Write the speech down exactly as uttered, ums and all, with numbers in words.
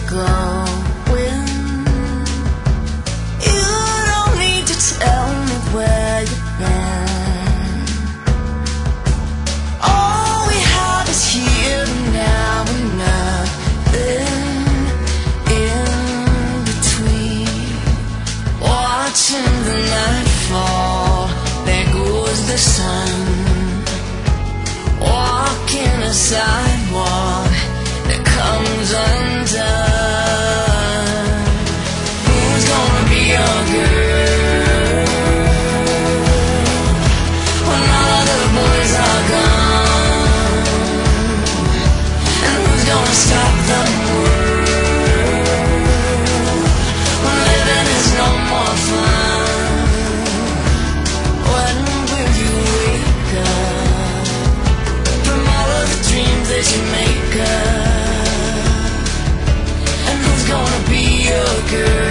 going. You don't need to tell me where you've been. All we have is here and now and nothing in between. Watching the night fall, there goes the sun. Walking a sidewalk that comes undone. Who's gonna be your girl when all of the boys are gone? And who's gonna stop the world when living is no more fun? When will you wake up from all of the dreams that you make up? And who's gonna be your girl?